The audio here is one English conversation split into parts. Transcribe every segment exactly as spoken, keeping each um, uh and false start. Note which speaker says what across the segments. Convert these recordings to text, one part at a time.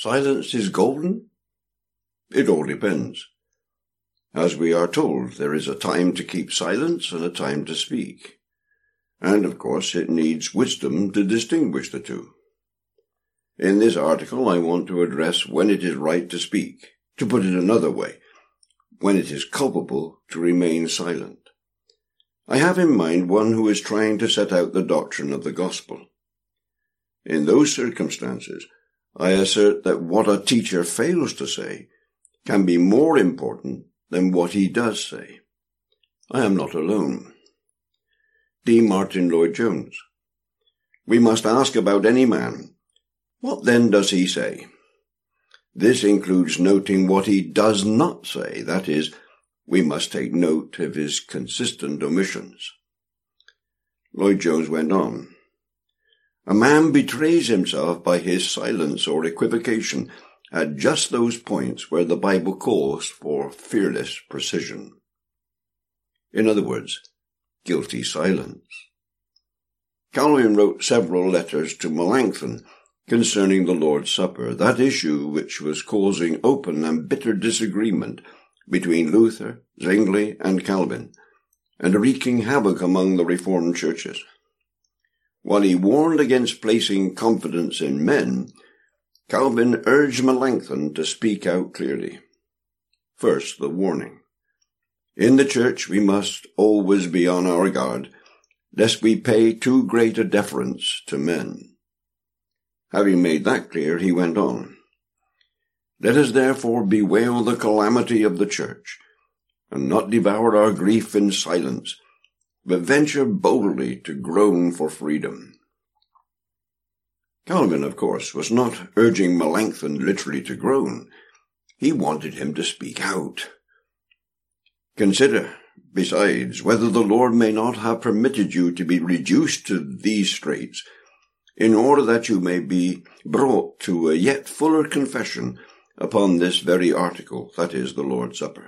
Speaker 1: silence is golden? It all depends. As we are told, there is a time to keep silence and a time to speak. And, of course, it needs wisdom to distinguish the two. In this article, I want to address when it is right to speak. To put it another way, when it is culpable to remain silent. I have in mind one who is trying to set out the doctrine of the gospel. In those circumstances, I assert that what a teacher fails to say can be more important than what he does say. I am not alone. D. Martin Lloyd-Jones. We must ask about any man, what then does he say? This includes noting what he does not say, that is, we must take note of his consistent omissions. Lloyd-Jones went on. A man betrays himself by his silence or equivocation at just those points where the Bible calls for fearless precision. In other words, guilty silence. Calvin wrote several letters to Melanchthon concerning the Lord's Supper, that issue which was causing open and bitter disagreement between Luther, Zwingli, and Calvin, and wreaking havoc among the Reformed churches. While he warned against placing confidence in men, Calvin urged Melanchthon to speak out clearly. First, the warning. In the church we must always be on our guard, lest we pay too great a deference to men. Having made that clear, he went on. Let us therefore bewail the calamity of the church, and not devour our grief in silence, but venture boldly to groan for freedom. Calvin, of course, was not urging Melanchthon literally to groan. He wanted him to speak out. Consider, besides, whether the Lord may not have permitted you to be reduced to these straits, in order that you may be brought to a yet fuller confession upon this very article, that is, the Lord's Supper.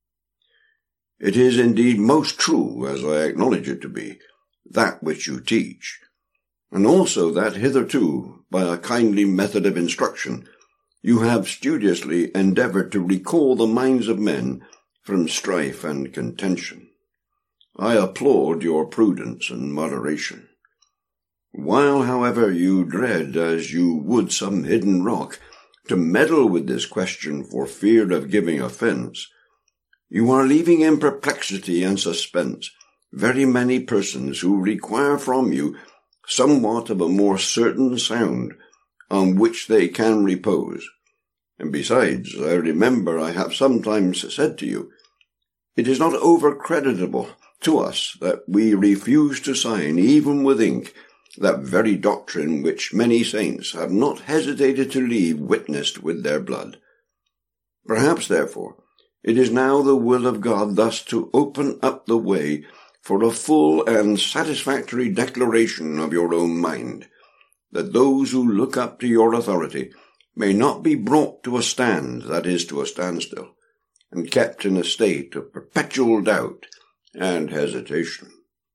Speaker 1: It is indeed most true, as I acknowledge it to be, that which you teach, and also that hitherto, by a kindly method of instruction, you have studiously endeavored to recall the minds of men from strife and contention. I applaud your prudence and moderation. While, however, you dread, as you would some hidden rock, to meddle with this question for fear of giving offence, you are leaving in perplexity and suspense very many persons who require from you somewhat of a more certain sound on which they can repose. And besides, I remember I have sometimes said to you, it is not over-creditable to us that we refuse to sign, even with ink, that very doctrine which many saints have not hesitated to leave witnessed with their blood. Perhaps, therefore, it is now the will of God thus to open up the way for a full and satisfactory declaration of your own mind, that those who look up to your authority may not be brought to a stand, that is, to a standstill, and kept in a state of perpetual doubt and hesitation.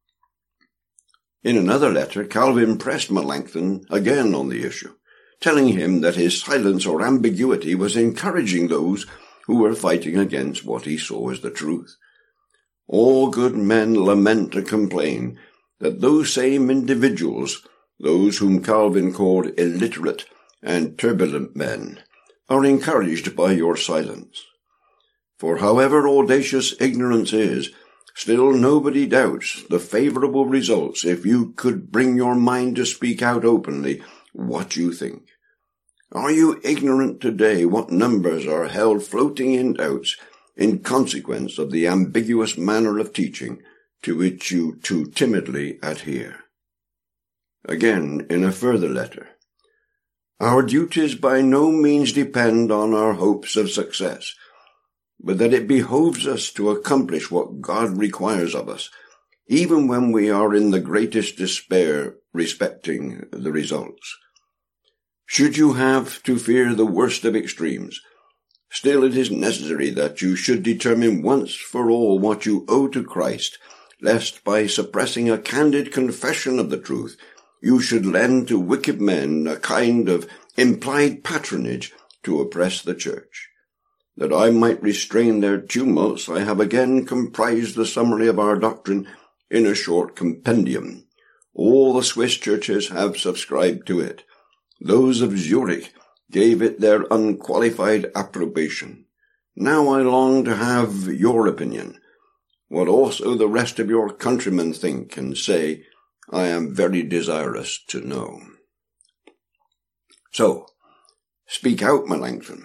Speaker 1: In another letter, Calvin pressed Melanchthon again on the issue, telling him that his silence or ambiguity was encouraging those who were fighting against what he saw as the truth. All good men lament and complain that those same individuals, those whom Calvin called illiterate and turbulent men, are encouraged by your silence. For however audacious ignorance is, still nobody doubts the favourable results if you could bring your mind to speak out openly what you think. Are you ignorant today what numbers are held floating in doubts in consequence of the ambiguous manner of teaching to which you too timidly adhere? Again, in a further letter, our duties by no means depend on our hopes of success, but that it behoves us to accomplish what God requires of us, even when we are in the greatest despair respecting the results. Should you have to fear the worst of extremes, still it is necessary that you should determine once for all what you owe to Christ, lest by suppressing a candid confession of the truth, you should lend to wicked men a kind of implied patronage to oppress the church. That I might restrain their tumults, I have again comprised the summary of our doctrine in a short compendium. All the Swiss churches have subscribed to it. Those of Zurich gave it their unqualified approbation. Now I long to have your opinion. What also the rest of your countrymen think and say, I am very desirous to know. So, speak out, Melanchthon.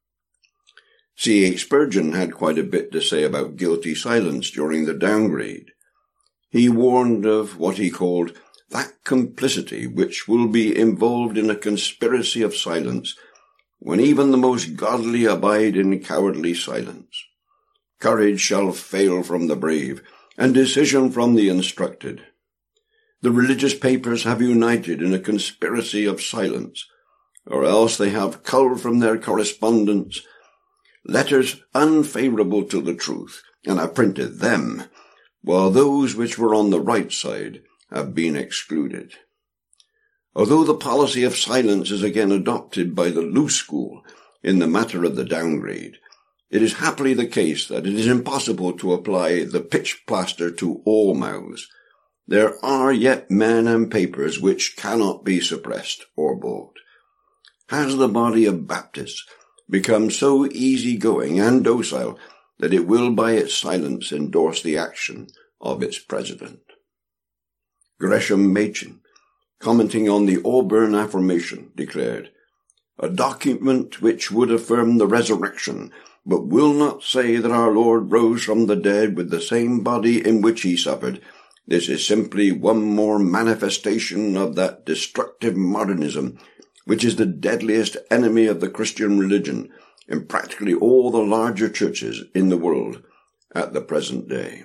Speaker 1: C H Spurgeon had quite a bit to say about guilty silence during the downgrade. He warned of what he called that complicity which will be involved in a conspiracy of silence, when even the most godly abide in cowardly silence. Courage shall fail from the brave, and decision from the instructed. The religious papers have united in a conspiracy of silence, or else they have culled from their correspondence letters unfavourable to the truth, and have printed them, while those which were on the right side have been excluded. Although the policy of silence is again adopted by the loose school in the matter of the downgrade, it is happily the case that it is impossible to apply the pitch plaster to all mouths. There are yet men and papers which cannot be suppressed or bought. Has the body of Baptists become so easy-going and docile that it will by its silence endorse the action of its president? Gresham Machen, commenting on the Auburn Affirmation, declared, "A document which would affirm the resurrection, but will not say that our Lord rose from the dead with the same body in which he suffered, this is simply one more manifestation of that destructive modernism which is the deadliest enemy of the Christian religion in practically all the larger churches in the world at the present day."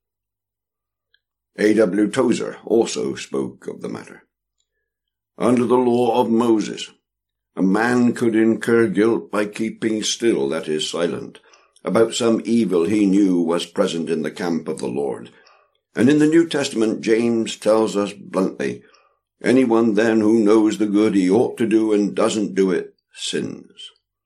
Speaker 1: A W Tozer also spoke of the matter. Under the law of Moses, a man could incur guilt by keeping still, that is, silent, about some evil he knew was present in the camp of the Lord. And in the New Testament, James tells us bluntly, anyone then who knows the good he ought to do and doesn't do it, sins.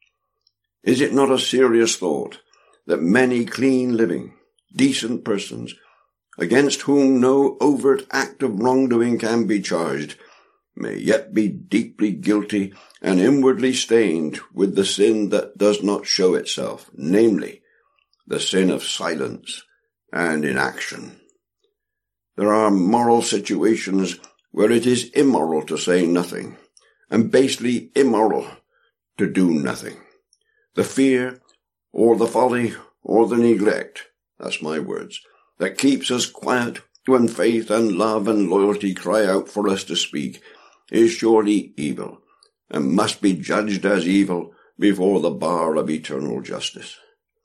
Speaker 1: Is it not a serious thought that many clean-living, decent persons, against whom no overt act of wrongdoing can be charged, may yet be deeply guilty and inwardly stained with the sin that does not show itself, namely, the sin of silence and inaction? There are moral situations where it is immoral to say nothing, and basely immoral to do nothing. The fear, or the folly, or the neglect, that's my words, that keeps us quiet when faith and love and loyalty cry out for us to speak, is surely evil, and must be judged as evil before the bar of eternal justice.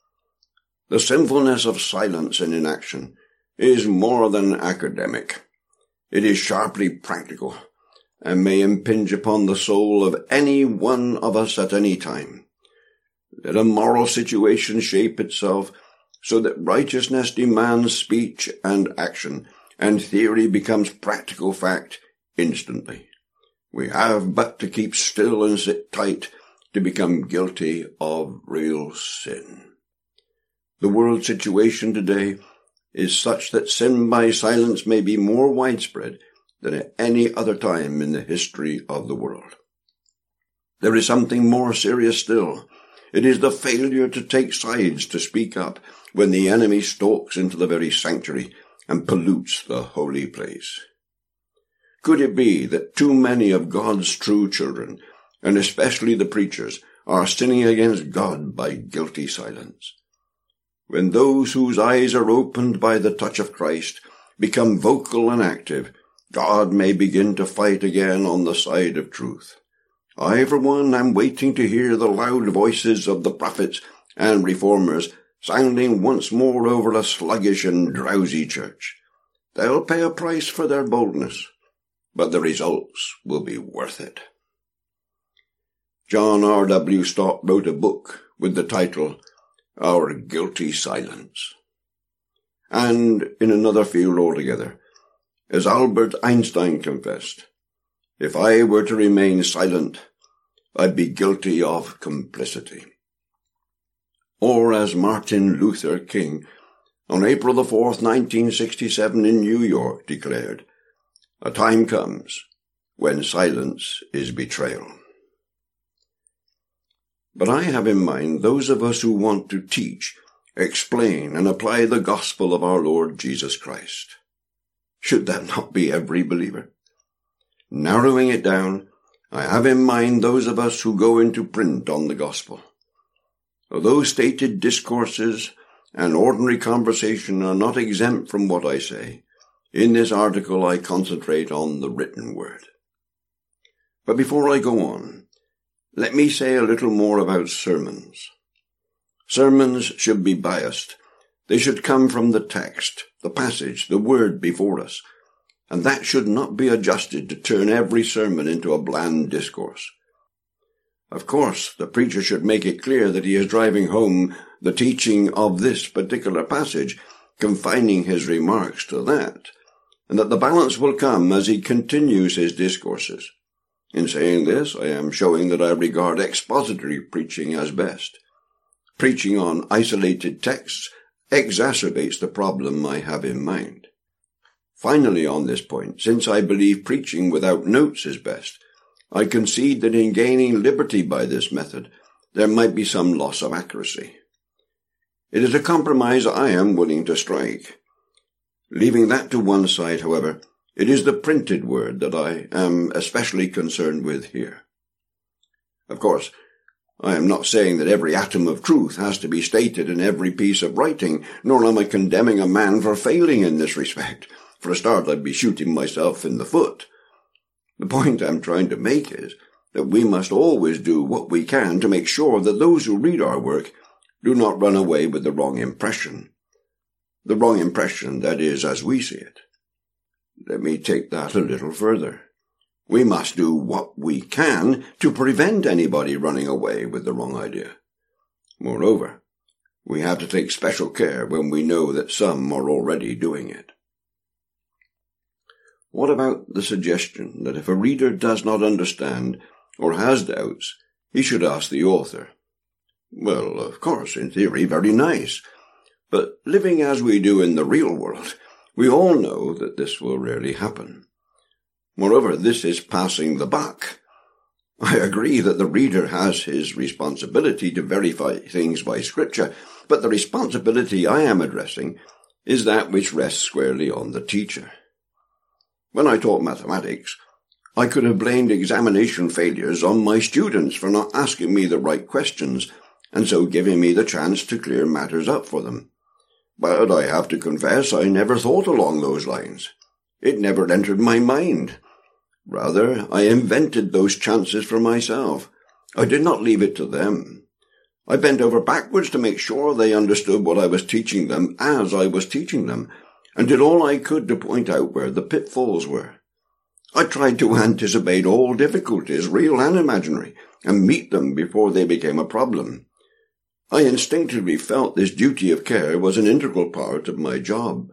Speaker 1: The sinfulness of silence and inaction is more than academic. It is sharply practical, and may impinge upon the soul of any one of us at any time. Let a moral situation shape itself so that righteousness demands speech and action, and theory becomes practical fact instantly. We have but to keep still and sit tight to become guilty of real sin. The world situation today is such that sin by silence may be more widespread than at any other time in the history of the world. There is something more serious still. It is the failure to take sides, to speak up, when the enemy stalks into the very sanctuary and pollutes the holy place. Could it be that too many of God's true children, and especially the preachers, are sinning against God by guilty silence? When those whose eyes are opened by the touch of Christ become vocal and active, God may begin to fight again on the side of truth. I, for one, am waiting to hear the loud voices of the prophets and reformers sounding once more over a sluggish and drowsy church. They'll pay a price for their boldness, but the results will be worth it. John R W Stott wrote a book with the title, Our Guilty Silence. And in another field altogether, as Albert Einstein confessed, if I were to remain silent, I'd be guilty of complicity. Or as Martin Luther King, on April the fourth, nineteen sixty-seven in New York, declared, "A time comes when silence is betrayal." But I have in mind those of us who want to teach, explain, and apply the gospel of our Lord Jesus Christ. Should that not be every believer? Narrowing it down, I have in mind those of us who go into print on the gospel. Although stated discourses and ordinary conversation are not exempt from what I say, in this article I concentrate on the written word. But before I go on, let me say a little more about sermons. Sermons should be biased. They should come from the text, the passage, the word before us, and that should not be adjusted to turn every sermon into a bland discourse. Of course, the preacher should make it clear that he is driving home the teaching of this particular passage, confining his remarks to that, and that the balance will come as he continues his discourses. In saying this, I am showing that I regard expository preaching as best. Preaching on isolated texts exacerbates the problem I have in mind. Finally, on this point, since I believe preaching without notes is best, I concede that in gaining liberty by this method, there might be some loss of accuracy. It is a compromise I am willing to strike. Leaving that to one side, however, it is the printed word that I am especially concerned with here. Of course, I am not saying that every atom of truth has to be stated in every piece of writing, nor am I condemning a man for failing in this respect. For a start, I'd be shooting myself in the foot. The point I'm trying to make is that we must always do what we can to make sure that those who read our work do not run away with the wrong impression. The wrong impression, that is, as we see it. Let me take that a little further. We must do what we can to prevent anybody running away with the wrong idea. Moreover, we have to take special care when we know that some are already doing it. What about the suggestion that if a reader does not understand or has doubts, he should ask the author? Well, of course, in theory, very nice. But living as we do in the real world, we all know that this will rarely happen. Moreover, this is passing the buck. I agree that the reader has his responsibility to verify things by Scripture, but the responsibility I am addressing is that which rests squarely on the teacher. When I taught mathematics, I could have blamed examination failures on my students for not asking me the right questions, and so giving me the chance to clear matters up for them. But I have to confess I never thought along those lines. It never entered my mind. Rather, I invented those chances for myself. I did not leave it to them. I bent over backwards to make sure they understood what I was teaching them as I was teaching them, and did all I could to point out where the pitfalls were. I tried to anticipate all difficulties, real and imaginary, and meet them before they became a problem. I instinctively felt this duty of care was an integral part of my job.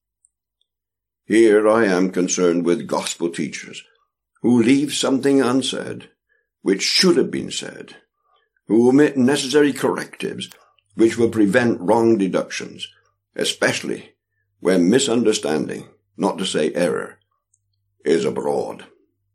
Speaker 1: Here I am concerned with gospel teachers who leave something unsaid, which should have been said, who omit necessary correctives which will prevent wrong deductions, especially when misunderstanding, not to say error, is abroad.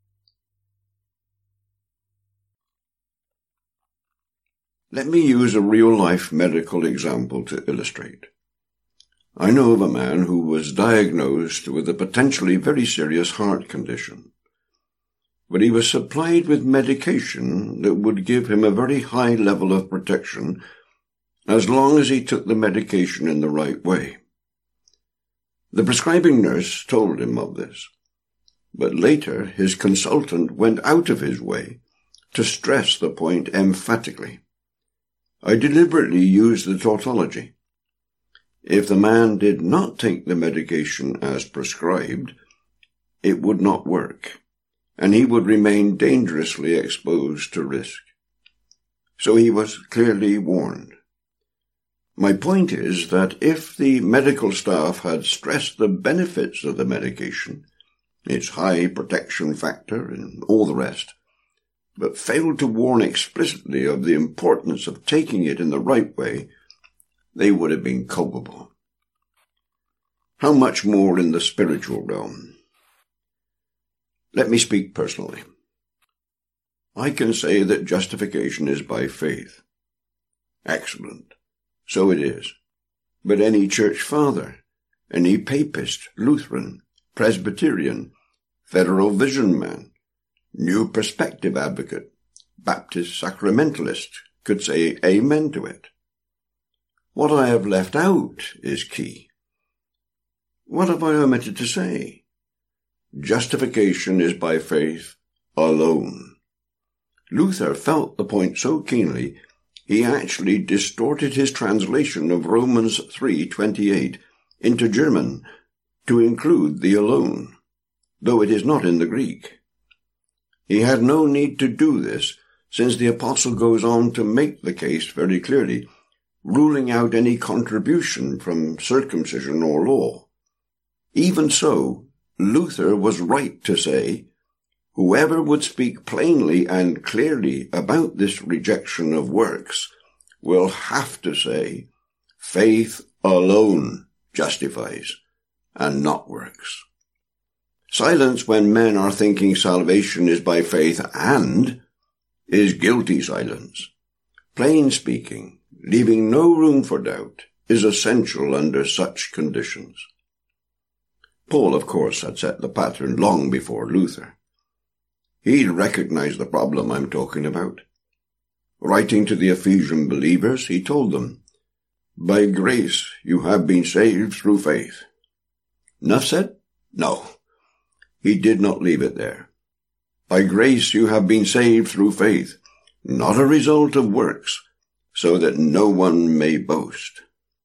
Speaker 1: Let me use a real-life medical example to illustrate. I know of a man who was diagnosed with a potentially very serious heart condition, but he was supplied with medication that would give him a very high level of protection as long as he took the medication in the right way. The prescribing nurse told him of this, but later his consultant went out of his way to stress the point emphatically. I deliberately used the tautology. If the man did not take the medication as prescribed, it would not work, and he would remain dangerously exposed to risk. So he was clearly warned. My point is that if the medical staff had stressed the benefits of the medication, its high protection factor and all the rest, but failed to warn explicitly of the importance of taking it in the right way, they would have been culpable. How much more in the spiritual realm? Let me speak personally. I can say that justification is by faith. Excellent. So it is. But any church father, any papist, Lutheran, Presbyterian, Federal Vision man, New Perspective advocate, Baptist sacramentalist could say amen to it. What I have left out is key. What have I omitted to say? Justification is by faith alone. Luther felt the point so keenly, he actually distorted his translation of Romans three twenty-eight into German to include the alone, though it is not in the Greek. He had no need to do this, since the apostle goes on to make the case very clearly, ruling out any contribution from circumcision or law. Even so, Luther was right to say, whoever would speak plainly and clearly about this rejection of works will have to say, faith alone justifies, and not works. Silence when men are thinking salvation is by faith and is guilty silence. Plain speaking, leaving no room for doubt, is essential under such conditions. Paul, of course, had set the pattern long before Luther. He'd recognized the problem I'm talking about. Writing to the Ephesian believers, he told them, by grace you have been saved through faith. Enough said? No. He did not leave it there. By grace you have been saved through faith, not a result of works, so that no one may boast.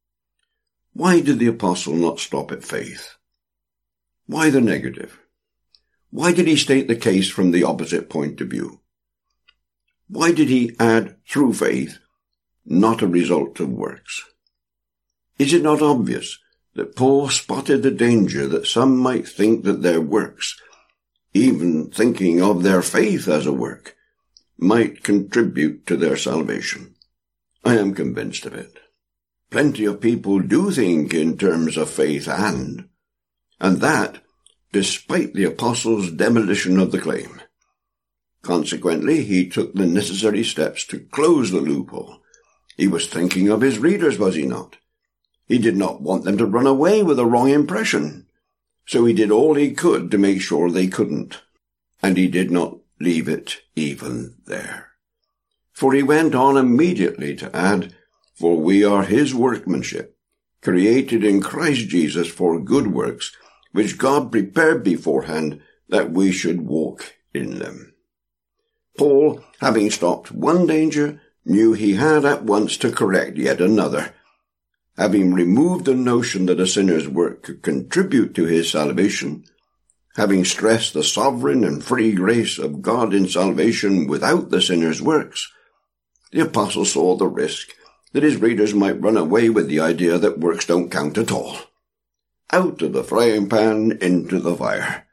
Speaker 1: Why did the apostle not stop at faith? Why the negative? Why did he state the case from the opposite point of view? Why did he add through faith, not a result of works? Is it not obvious that Paul spotted the danger that some might think that their works, even thinking of their faith as a work, might contribute to their salvation? I am convinced of it. Plenty of people do think in terms of faith and, and that despite the apostle's demolition of the claim. Consequently, he took the necessary steps to close the loophole. He was thinking of his readers, was he not? He did not want them to run away with a wrong impression, so he did all he could to make sure they couldn't, and he did not leave it even there. For he went on immediately to add, for we are his workmanship, created in Christ Jesus for good works, which God prepared beforehand that we should walk in them. Paul, having stopped one danger, knew he had at once to correct yet another. Having removed the notion that a sinner's work could contribute to his salvation, having stressed the sovereign and free grace of God in salvation without the sinner's works, the apostle saw the risk that his readers might run away with the idea that works don't count at all. Out of the frying pan into the fire.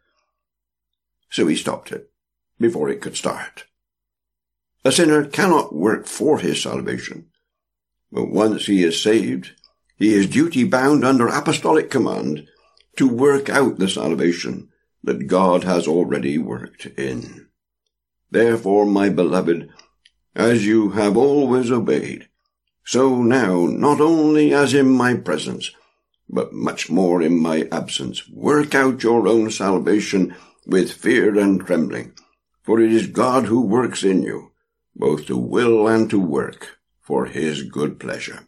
Speaker 1: So he stopped it before it could start. A sinner cannot work for his salvation, but once he is saved, he is duty-bound under apostolic command to work out the salvation that God has already worked in. Therefore, my beloved, as you have always obeyed, so now, not only as in my presence, but much more in my absence, work out your own salvation with fear and trembling, for it is God who works in you, both to will and to work for his good pleasure.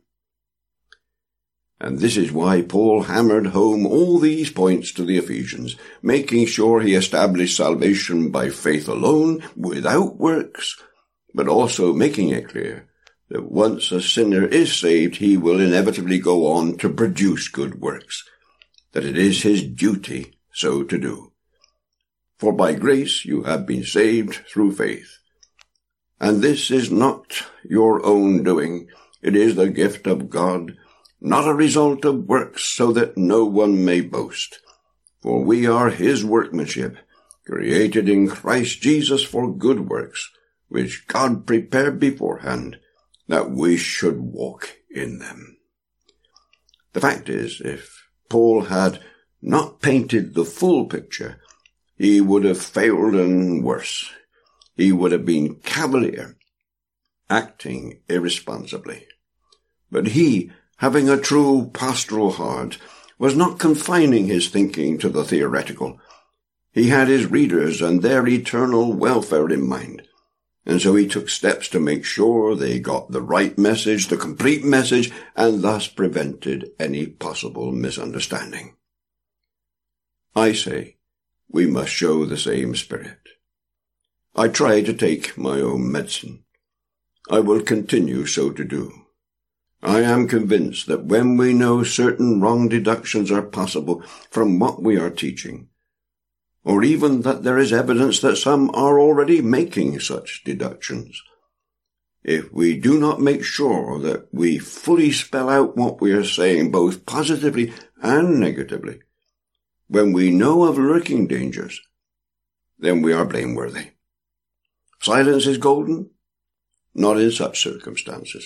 Speaker 1: And this is why Paul hammered home all these points to the Ephesians, making sure he established salvation by faith alone, without works, but also making it clear that once a sinner is saved, he will inevitably go on to produce good works, that it is his duty so to do. For by grace you have been saved through faith. And this is not your own doing, it is the gift of God, not a result of works, so that no one may boast. For we are his workmanship, created in Christ Jesus for good works, which God prepared beforehand, that we should walk in them. The fact is, if Paul had not painted the full picture, he would have failed and worse. He would have been cavalier, acting irresponsibly. But he, having a true pastoral heart, was not confining his thinking to the theoretical. He had his readers and their eternal welfare in mind, and so he took steps to make sure they got the right message, the complete message, and thus prevented any possible misunderstanding. I say, we must show the same spirit. I try to take my own medicine. I will continue so to do. I am convinced that when we know certain wrong deductions are possible from what we are teaching, or even that there is evidence that some are already making such deductions, if we do not make sure that we fully spell out what we are saying, both positively and negatively, when we know of lurking dangers, then we are blameworthy. Silence is golden? Not in such circumstances.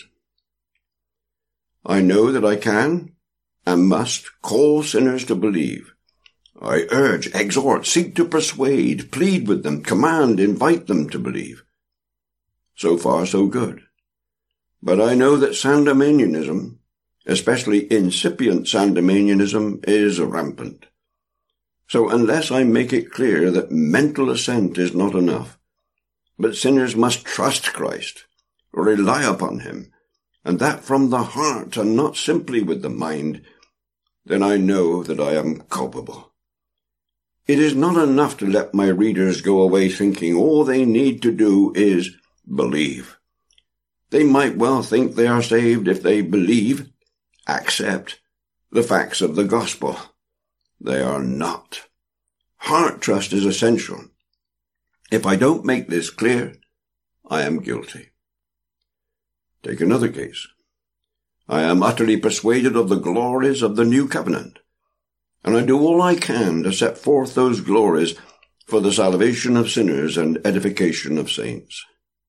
Speaker 1: I know that I can and must call sinners to believe. I urge, exhort, seek to persuade, plead with them, command, invite them to believe. So far, so good. But I know that Sandemanianism, especially incipient Sandemanianism, is rampant. So unless I make it clear that mental assent is not enough, but sinners must trust Christ, rely upon him, and that from the heart and not simply with the mind, then I know that I am culpable. It is not enough to let my readers go away thinking all they need to do is believe. They might well think they are saved if they believe, accept, the facts of the gospel. They are not. Heart trust is essential. If I don't make this clear, I am guilty. Take another case. I am utterly persuaded of the glories of the new covenant, and I do all I can to set forth those glories for the salvation of sinners and edification of saints.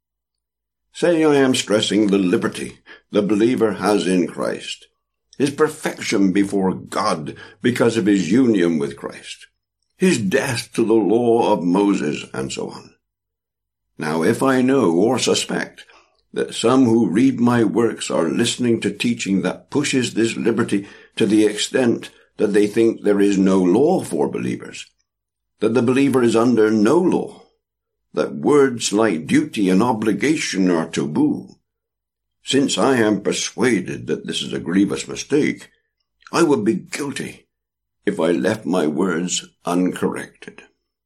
Speaker 1: Say I am stressing the liberty the believer has in Christ, his perfection before God because of his union with Christ, his death to the law of Moses, and so on. Now, if I know or suspect that some who read my works are listening to teaching that pushes this liberty to the extent that they think there is no law for believers, that the believer is under no law, that words like duty and obligation are taboo, since I am persuaded that this is a grievous mistake, I would be guilty if I left my words uncorrected.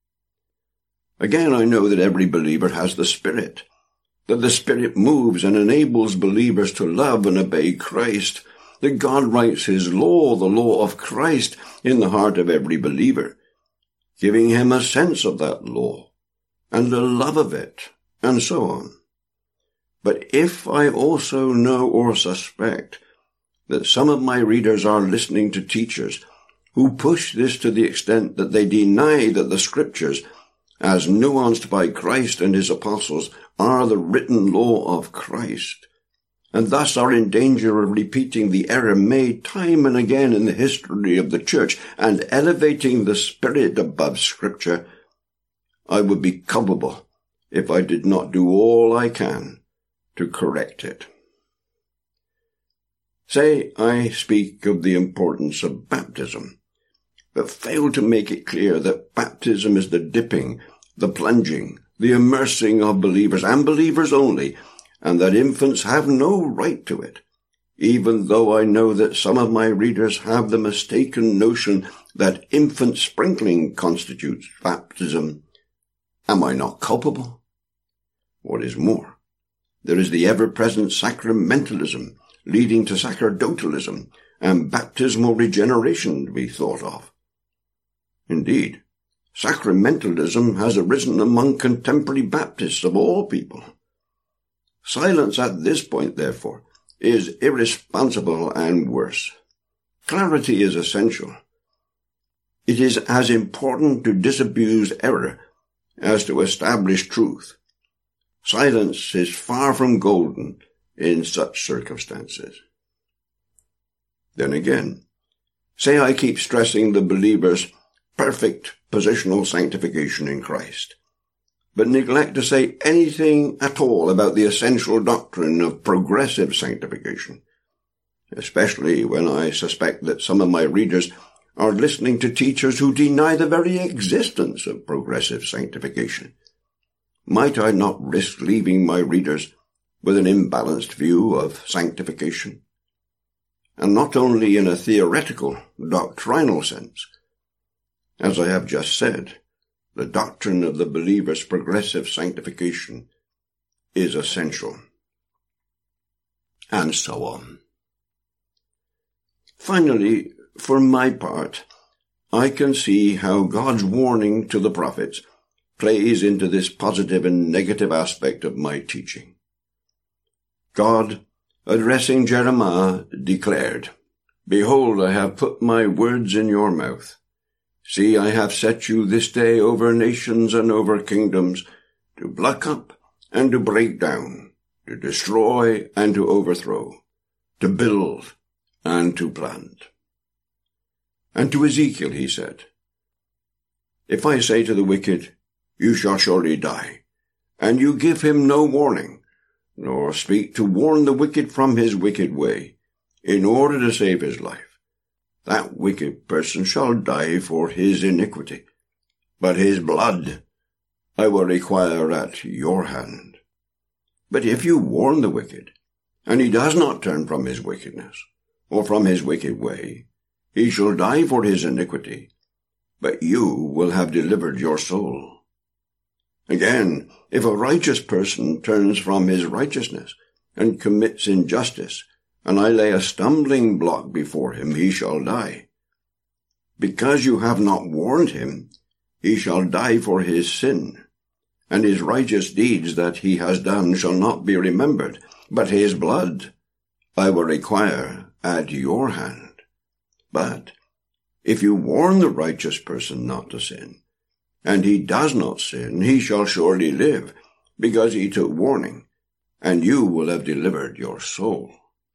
Speaker 1: Again, I know that every believer has the Spirit, that the Spirit moves and enables believers to love and obey Christ, that God writes his law, the law of Christ, in the heart of every believer, giving him a sense of that law and a love of it, and so on. But if I also know or suspect that some of my readers are listening to teachers who push this to the extent that they deny that the Scriptures, as nuanced by Christ and his apostles, are the written law of Christ, and thus are in danger of repeating the error made time and again in the history of the Church and elevating the Spirit above Scripture, I would be culpable if I did not do all I can to correct it. Say I speak of the importance of baptism, but fail to make it clear that baptism is the dipping, the plunging, the immersing of believers, and believers only, and that infants have no right to it, even though I know that some of my readers have the mistaken notion that infant sprinkling constitutes baptism. Am I not culpable? What is more, there is the ever-present sacramentalism leading to sacerdotalism and baptismal regeneration to be thought of. Indeed, sacramentalism has arisen among contemporary Baptists of all people. Silence at this point, therefore, is irresponsible and worse. Clarity is essential. It is as important to disabuse error as to establish truth. Silence is far from golden in such circumstances. Then again, say I keep stressing the believer's perfect positional sanctification in Christ, but neglect to say anything at all about the essential doctrine of progressive sanctification, especially when I suspect that some of my readers are listening to teachers who deny the very existence of progressive sanctification. Might I not risk leaving my readers with an imbalanced view of sanctification? And not only in a theoretical, doctrinal sense. As I have just said, the doctrine of the believer's progressive sanctification is essential. And so on. Finally, for my part, I can see how God's warning to the prophets plays into this positive and negative aspect of my teaching. God, addressing Jeremiah, declared, Behold, I have put my words in your mouth. See, I have set you this day over nations and over kingdoms, to pluck up and to break down, to destroy and to overthrow, to build and to plant. And to Ezekiel he said, If I say to the wicked, You shall surely die, and you give him no warning, nor speak to warn the wicked from his wicked way, in order to save his life, that wicked person shall die for his iniquity, but his blood I will require at your hand. But if you warn the wicked, and he does not turn from his wickedness, or from his wicked way, he shall die for his iniquity, but you will have delivered your soul. Again, if a righteous person turns from his righteousness, and commits injustice, and I lay a stumbling block before him, he shall die. Because you have not warned him, he shall die for his sin, and his righteous deeds that he has done shall not be remembered, but his blood I will require at your hand. But if you warn the righteous person not to sin, and he does not sin, he shall surely live, because he took warning, and you will have delivered your soul.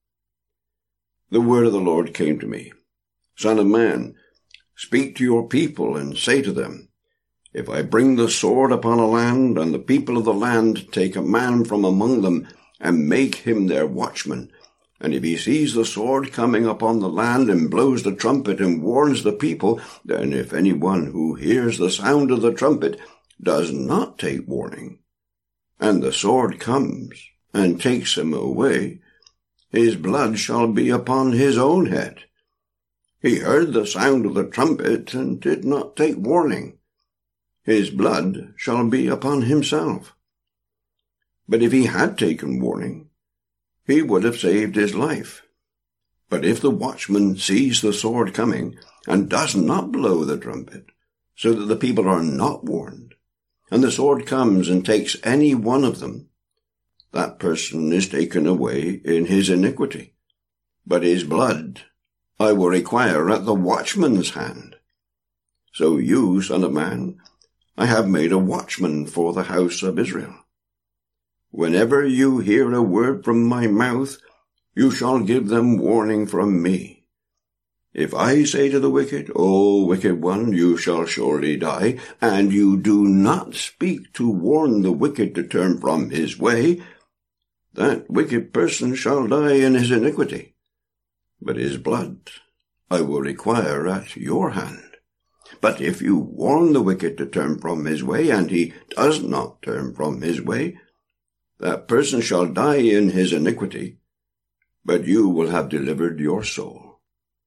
Speaker 1: The word of the Lord came to me, Son of man, speak to your people, and say to them, If I bring the sword upon a land, and the people of the land take a man from among them, and make him their watchman, and if he sees the sword coming upon the land, and blows the trumpet, and warns the people, then if any one who hears the sound of the trumpet does not take warning, and the sword comes, and takes him away, his blood shall be upon his own head. He heard the sound of the trumpet, and did not take warning. His blood shall be upon himself. But if he had taken warning, he would have saved his life. But if the watchman sees the sword coming, and does not blow the trumpet, so that the people are not warned, and the sword comes and takes any one of them, that person is taken away in his iniquity. But his blood I will require at the watchman's hand. So you, son of man, I have made a watchman for the house of Israel. Whenever you hear a word from my mouth, you shall give them warning from me. If I say to the wicked, O wicked one, you shall surely die, and you do not speak to warn the wicked to turn from his way, that wicked person shall die in his iniquity, but his blood I will require at your hand. But if you warn the wicked to turn from his way, and he does not turn from his way, that person shall die in his iniquity, but you will have delivered your soul.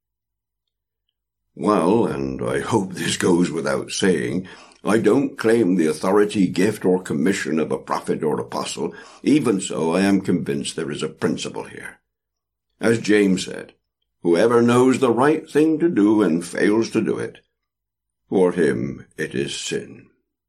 Speaker 1: Well, and I hope this goes without saying, I don't claim the authority, gift, or commission of a prophet or apostle. Even so, I am convinced there is a principle here. As James said, whoever knows the right thing to do and fails to do it, for him it is sin.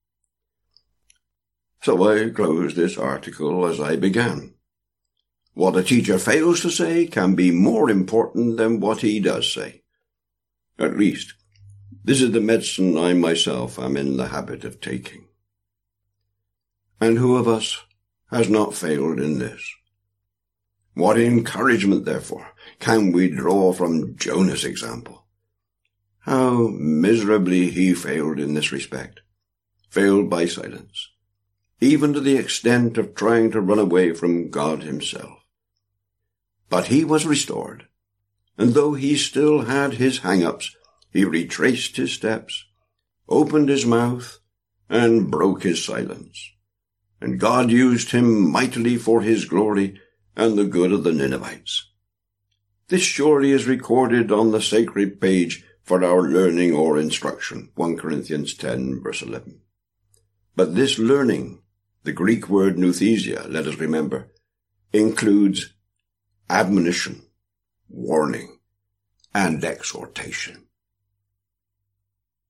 Speaker 1: So I close this article as I began. What a teacher fails to say can be more important than what he does say. At least, this is the medicine I myself am in the habit of taking. And who of us has not failed in this. What encouragement, therefore, can we draw from Jonah's example? How miserably he failed in this respect, failed by silence, even to the extent of trying to run away from God himself. But he was restored, and though he still had his hang-ups, he retraced his steps, opened his mouth, and broke his silence. And God used him mightily for his glory and the good of the Ninevites. This surely is recorded on the sacred page for our learning or instruction, First Corinthians ten, verse eleven. But this learning, the Greek word nouthesia, let us remember, includes admonition, warning, and exhortation.